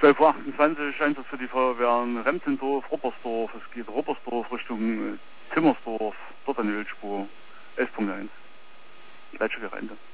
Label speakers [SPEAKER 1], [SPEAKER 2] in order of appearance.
[SPEAKER 1] 12:28 Uhr Einsatz für die Feuerwehren Remtendorf, Ruppersdorf. Es geht Ruppersdorf Richtung Timmersdorf, dort eine Ölspur, 11.1. Gleiche Ende.